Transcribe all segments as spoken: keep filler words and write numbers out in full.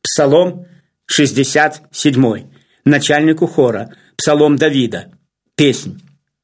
Псалом шестьдесят семь. Начальнику хора. Псалом Давида. Песнь.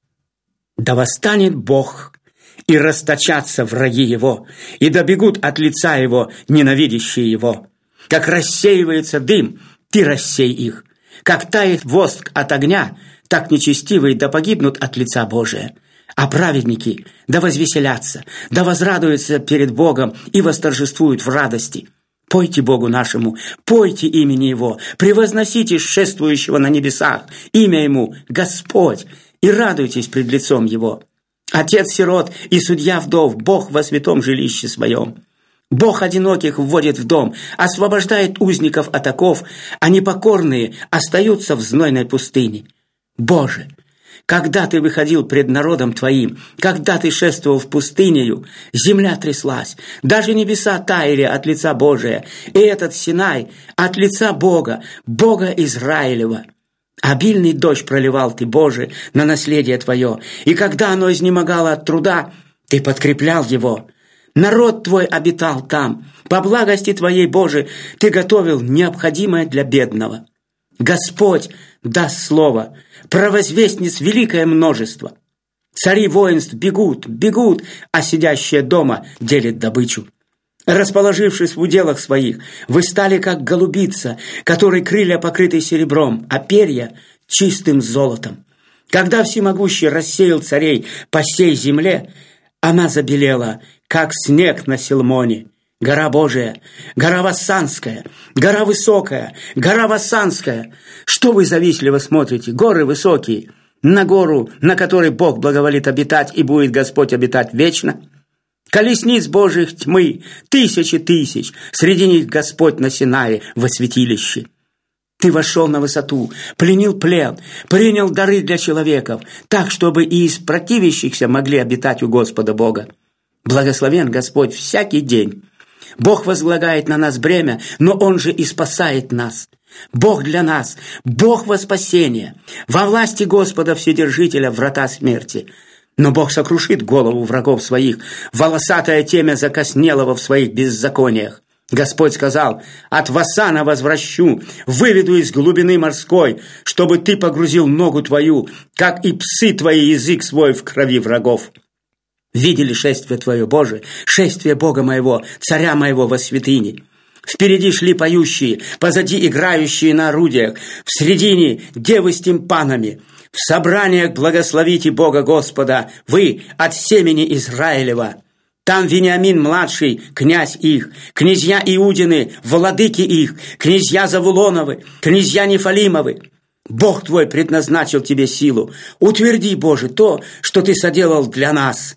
«Да восстанет Бог, и расточатся враги Его, и добегут от лица Его ненавидящие Его. Как рассеивается дым, Ты рассей их. Как тает воск от огня, так нечестивые да погибнут от лица Божия. А праведники да возвеселятся, да возрадуются перед Богом и восторжествуют в радости. Пойте Богу нашему, пойте имени Его, превозносите шествующего на небесах, имя Ему Господь, и радуйтесь пред лицом Его. Отец сирот и судья вдов, Бог во святом жилище своем. Бог одиноких вводит в дом, освобождает узников от оков, а непокорные остаются в знойной пустыне. Боже, когда Ты выходил пред народом Твоим, когда Ты шествовал в пустынею, земля тряслась, даже небеса таяли от лица Божия, и этот Синай от лица Бога, Бога Израилева. Обильный дождь проливал Ты, Боже, на наследие Твое, и когда оно изнемогало от труда, Ты подкреплял его. Народ Твой обитал там, по благости Твоей, Боже, Ты готовил необходимое для бедного. Господь даст слово, провозвестниц великое множество. Цари воинств бегут, бегут, а сидящие дома делят добычу. Расположившись в уделах своих, вы стали как голубица, которой крылья покрыты серебром, а перья чистым золотом. Когда всемогущий рассеял царей по сей земле, она забелела, как снег на Силмоне. Гора Божия, гора Вассанская, гора высокая, гора Вассанская. Что вы завистливо смотрите, горы высокие, на гору, на которой Бог благоволит обитать, и будет Господь обитать вечно? Колесниц Божьих тьмы, тысячи тысяч, среди них Господь на Синае во святилище. Ты вошел на высоту, пленил плен, принял дары для человеков, так, чтобы и из противящихся могли обитать у Господа Бога. Благословен Господь всякий день. Бог возлагает на нас бремя, но Он же и спасает нас. Бог для нас, Бог во спасение. Во власти Господа Вседержителя врата смерти. Но Бог сокрушит голову врагов своих, волосатое темя закоснелого в своих беззакониях. Господь сказал: «От Вассана возвращу, выведу из глубины морской, чтобы ты погрузил ногу твою, как и псы твои язык свой в крови врагов». Видели шествие Твое, Боже, шествие Бога моего, царя моего во святыне. Впереди шли поющие, позади играющие на орудиях, в середине девы с тимпанами. В собраниях благословите Бога Господа, вы от семени Израилева. Там Вениамин-младший, князь их, князья Иудины, владыки их, князья Завулоновы, князья Нефалимовы. Бог Твой предназначил Тебе силу. Утверди, Боже, то, что Ты соделал для нас.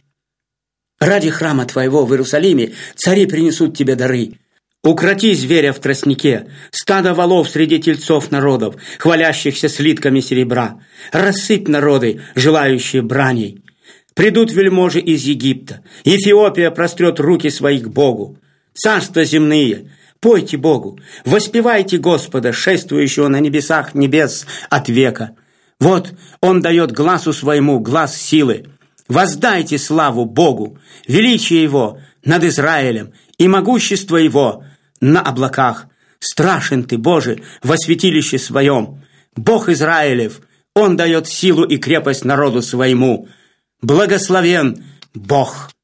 Ради храма Твоего в Иерусалиме цари принесут Тебе дары. Укроти зверя в тростнике, стадо волов среди тельцов народов, хвалящихся слитками серебра. Рассыпь народы, желающие браней. Придут вельможи из Египта. Эфиопия прострет руки своих к Богу. Царства земные, пойте Богу, воспевайте Господа, шествующего на небесах небес от века. Вот Он дает глазу своему глаз силы. Воздайте славу Богу, величие Его над Израилем и могущество Его на облаках. Страшен Ты, Боже, во святилище Своем. Бог Израилев, Он дает силу и крепость народу Своему. Благословен Бог!